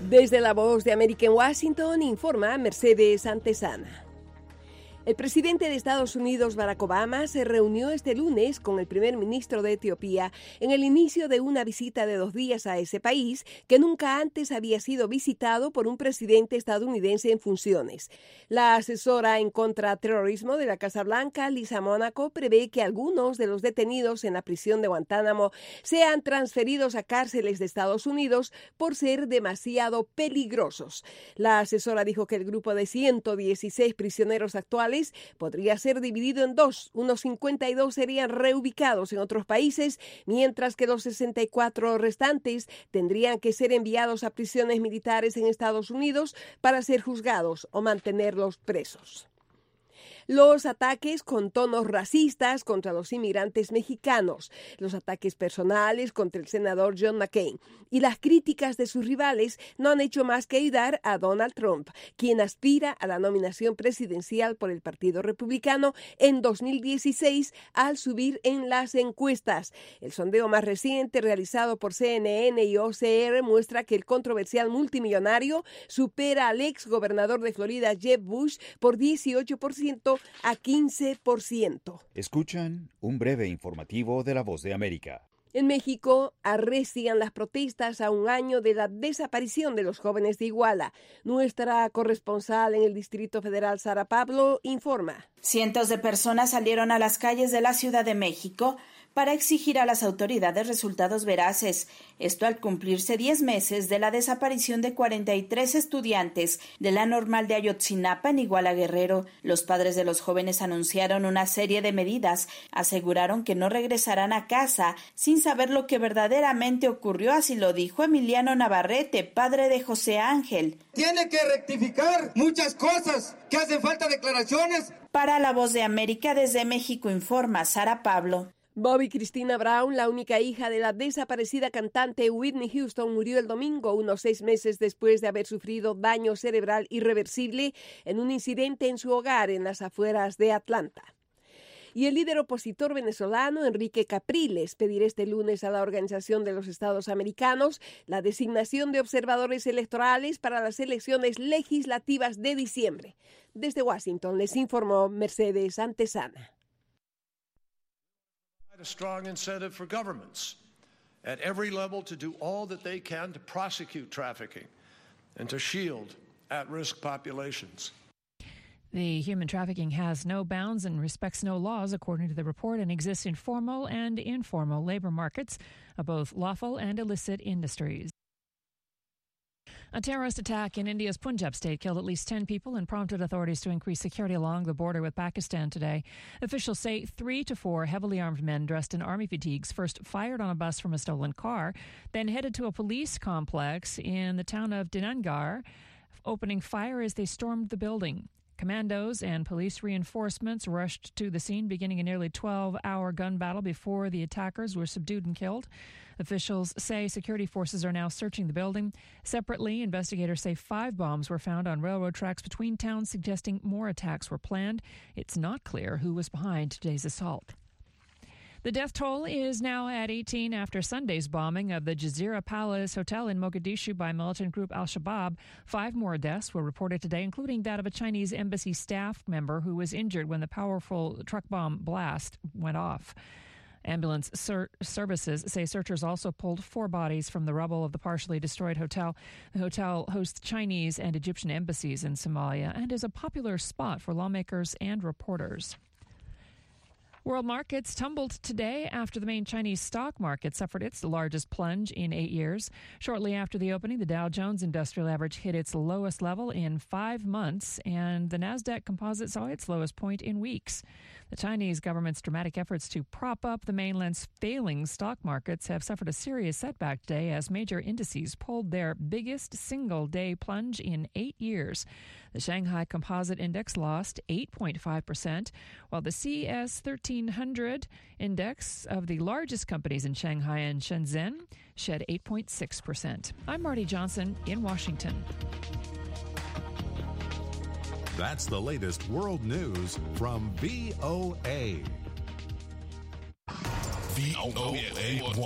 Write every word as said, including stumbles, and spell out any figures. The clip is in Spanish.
Desde la Voz de América en Washington, informa Mercedes Antesana. El presidente de Estados Unidos, Barack Obama, se reunió este lunes con el primer ministro de Etiopía en el inicio de una visita de dos días a ese país que nunca antes había sido visitado por un presidente estadounidense en funciones. La asesora en contraterrorismo de la Casa Blanca, Lisa Monaco, prevé que algunos de los detenidos en la prisión de Guantánamo sean transferidos a cárceles de Estados Unidos por ser demasiado peligrosos. La asesora dijo que el grupo de ciento dieciséis prisioneros actuales podría ser dividido en dos. Unos cincuenta y dos serían reubicados en otros países, mientras que los sesenta y cuatro restantes tendrían que ser enviados a prisiones militares en Estados Unidos para ser juzgados o mantenerlos presos. Los ataques con tonos racistas contra los inmigrantes mexicanos, los ataques personales contra el senador John McCain y las críticas de sus rivales no han hecho más que ayudar a Donald Trump, quien aspira a la nominación presidencial por el Partido Republicano en dos mil dieciséis al subir en las encuestas. El sondeo más reciente realizado por C N N y O C R muestra que el controversial multimillonario supera al ex gobernador de Florida Jeb Bush por dieciocho por ciento a quince por ciento. Escuchan un breve informativo de La Voz de América. En México arrecian las protestas a un año de la desaparición de los jóvenes de Iguala. Nuestra corresponsal en el Distrito Federal, Sara Pablo, informa. Cientos de personas salieron a las calles de la Ciudad de México para exigir a las autoridades resultados veraces. Esto al cumplirse diez meses de la desaparición de cuarenta y tres estudiantes de la Normal de Ayotzinapa en Iguala Guerrero. Los padres de los jóvenes anunciaron una serie de medidas. Aseguraron que no regresarán a casa sin saber lo que verdaderamente ocurrió, así lo dijo Emiliano Navarrete, padre de José Ángel. Tiene que rectificar muchas cosas, que hacen falta declaraciones. Para La Voz de América, desde México informa Sara Pablo. Bobby Christina Brown, la única hija de la desaparecida cantante Whitney Houston, murió el domingo, unos seis meses después de haber sufrido daño cerebral irreversible en un incidente en su hogar en las afueras de Atlanta. Y el líder opositor venezolano, Enrique Capriles, pedirá este lunes a la Organización de los Estados Americanos la designación de observadores electorales para las elecciones legislativas de diciembre. Desde Washington les informó Mercedes Antesana. A strong incentive for governments at every level to do all that they can to prosecute trafficking and to shield at-risk populations. The human trafficking has no bounds and respects no laws, according to the report, and exists in formal and informal labor markets of both lawful and illicit industries. A terrorist attack in India's Punjab state killed at least ten people and prompted authorities to increase security along the border with Pakistan today. Officials say three to four heavily armed men dressed in army fatigues first fired on a bus from a stolen car, then headed to a police complex in the town of Dinangar, opening fire as they stormed the building. Commandos and police reinforcements rushed to the scene, beginning a nearly twelve-hour gun battle before the attackers were subdued and killed. Officials say security forces are now searching the building. Separately, investigators say five bombs were found on railroad tracks between towns, suggesting more attacks were planned. It's not clear who was behind today's assault. The death toll is now at eighteen after Sunday's bombing of the Jazeera Palace Hotel in Mogadishu by militant group Al-Shabaab. Five more deaths were reported today, including that of a Chinese embassy staff member who was injured when the powerful truck bomb blast went off. Ambulance ser- services say searchers also pulled four bodies from the rubble of the partially destroyed hotel. The hotel hosts Chinese and Egyptian embassies in Somalia and is a popular spot for lawmakers and reporters. World markets tumbled today after the main Chinese stock market suffered its largest plunge in eight years. Shortly after the opening, the Dow Jones Industrial Average hit its lowest level in five months, and the Nasdaq Composite saw its lowest point in weeks. The Chinese government's dramatic efforts to prop up the mainland's failing stock markets have suffered a serious setback today as major indices pulled their biggest single-day plunge in eight years. The Shanghai Composite Index lost eight point five percent, while the C S thirteen hundred index of the largest companies in Shanghai and Shenzhen shed eight point six percent. I'm Marty Johnson in Washington. That's the latest world news from V O A. V O A